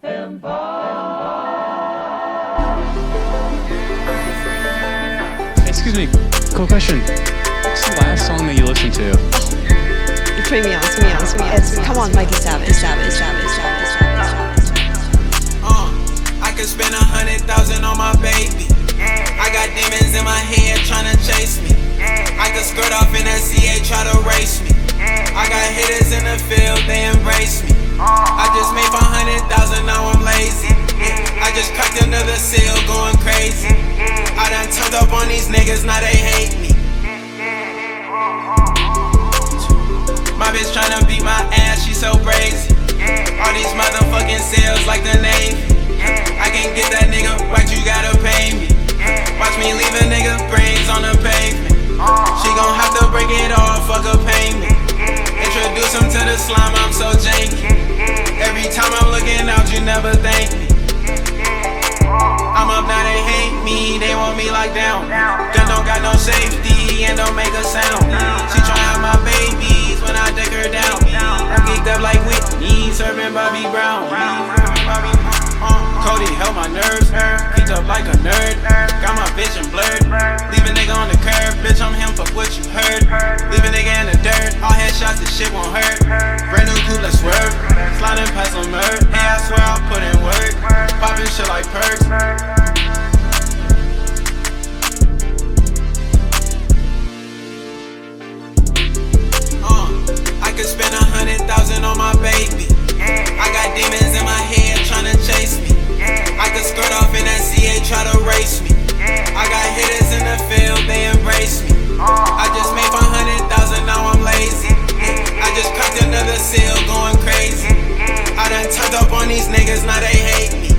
Excuse me, quick question. What's the last song that you listened to? You're putting me on, It's come on, Mikey Savage. I could spend 100,000 on my baby. I got demons in my head tryna chase me. I could skirt off in that CA, try to race me. I got hitters in the field, they embrace me. I just made 400,000, now I'm lazy. I just cracked another seal, going crazy. I done turned up on these niggas, now they hate me. My bitch tryna beat my ass, she so brazy. All these motherfucking sales like the Navy. I can't get that nigga, but you gotta pay me. Watch me leave a nigga brains on the pavement. She gon' have to break it off, fuck a payment. Introduce him to the slime, I'm so janky. Every time I'm looking out, you never thank me. I'm up now, they hate me, they want me like down. Gun don't got no safety and don't make a sound. She try out my babies when I take her down. I'm geeked up like Whitney, serving Bobby Brown. Cody held my nerves, geeked up like a nerd. Got my vision blurred, leave a nigga on the curb. Bitch, I'm him, fuck what you heard. Leave a nigga in the dirt, all headshots, this shit won't hurt. Brand new coupe, let's swerve, sliding past some murk. Hey, I swear I'll put in work, popping shit like perks. I could spend 100,000 on my baby. I got demons in my head tryna chase me. I could skirt off in that CA, try to race me. I got hitters in the field, they embrace me. I just made 400,000, now I'm lazy. I just cracked another seal, going crazy. I done turned up on these niggas, now they hate me.